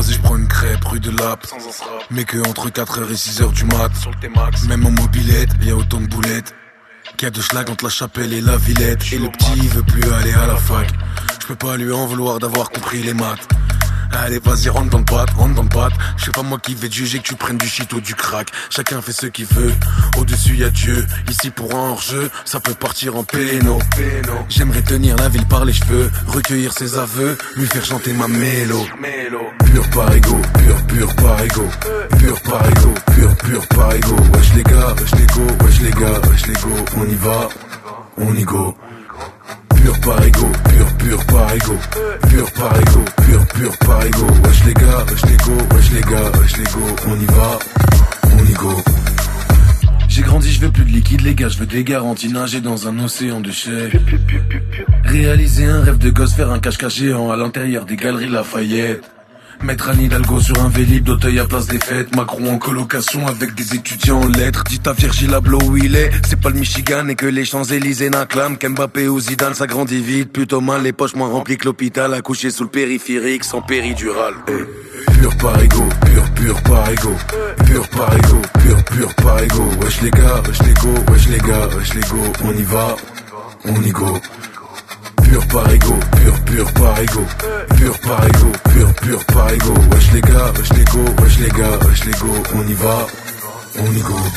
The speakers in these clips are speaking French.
Vas-y, je prends une crêpe rue de Lappe. Mais que entre 4h et 6h du mat. Même en mobilette, y'a autant de boulettes qu'il y a de schlag entre la Chapelle et la Villette. Et le petit veut plus aller à la fac. Je peux pas lui en vouloir d'avoir compris les maths. Allez vas-y rentre dans le pâte, Je sais pas moi qui vais te juger que tu prennes du shit ou du crack. Chacun fait ce qu'il veut, au-dessus y'a Dieu. Ici pour un hors-jeu, ça peut partir en péno. J'aimerais tenir la ville par les cheveux, recueillir ses aveux, lui faire chanter ma mélo. Pur par ego, pur par ego. Pur par ego, pur par ego. Wesh les gars, wesh les gars, on y va, on y go. Pur par ego, pur par ego. Pur par ego, pur par ego. Wesh les gars, wesh les go. On y va, on y go. J'ai grandi, je veux plus de liquide les gars, je veux des garanties, nager dans un océan de chais. Réaliser un rêve de gosse, faire un cache-cache géant à l'intérieur des galeries Lafayette. Mettre Anne Hidalgo sur un Vélib d'Auteuil à Place des Fêtes. Macron en colocation avec des étudiants en lettres. Dites à Virgil Abloh où il est. C'est pas le Michigan et que les Champs-Élysées n'acclament qu'Mbappé ou Zidane ça grandit vite. Plutôt mal, les poches moins remplies que l'hôpital. Accouché sous le périphérique sans péridurale. Pur par ego, pur par ego. Pur par ego, pur par ego. Wesh les gars, wesh les go. On y va, on y go. Pur par ego, pur par ego. Pur par ego, pur par ego. Wesh les gars, wesh les go. On y va, on y go.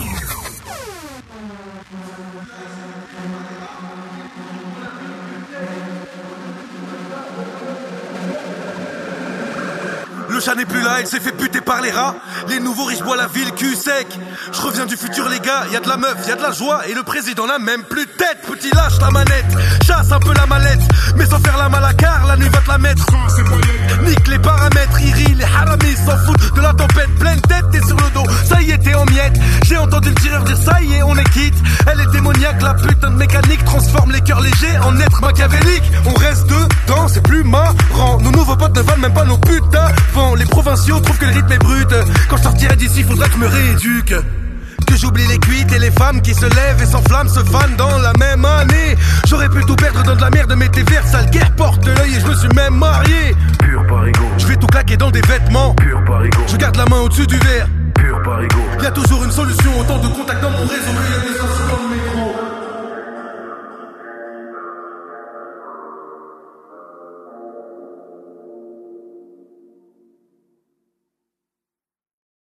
Le chat n'est plus là, il s'est fait buter par les rats. Les nouveaux riches boivent la ville cul sec. Je reviens du futur les gars, y'a de la meuf, y'a de la joie. Et le président n'a même plus de tête. Petit lâche la manette, chasse un peu la mallette. Mais sans faire la malacar, la nuit va te la mettre. Nique les paramètres, Iri, les haramis s'en foutent de la tempête. Pleine tête, t'es sur le dos, ça y est t'es en miettes. J'ai entendu le tireur dire ça y est on est quitte. Elle est démoniaque, la putain de mécanique transforme les cœurs légers en êtres machiavéliques. On reste dedans, c'est plus marrant. Nos nouveaux potes ne valent même pas nos putains. Les provinciaux trouvent que le rythme est brut. Quand je sortirai d'ici, faudra que je me rééduque. Que j'oublie les cuites et les femmes qui se lèvent et s'enflamment, se fanent dans la même année. J'aurais pu tout perdre dans de la merde, mais tes verres sales guerre porte l'œil et je me suis même marié. Pur par ego. Je vais tout claquer dans des vêtements. Pur par ego. Je garde la main au-dessus du verre. Pur par ego. Y'a toujours une solution, autant de contacts dans mon réseau qu'il y a des incidents de métro.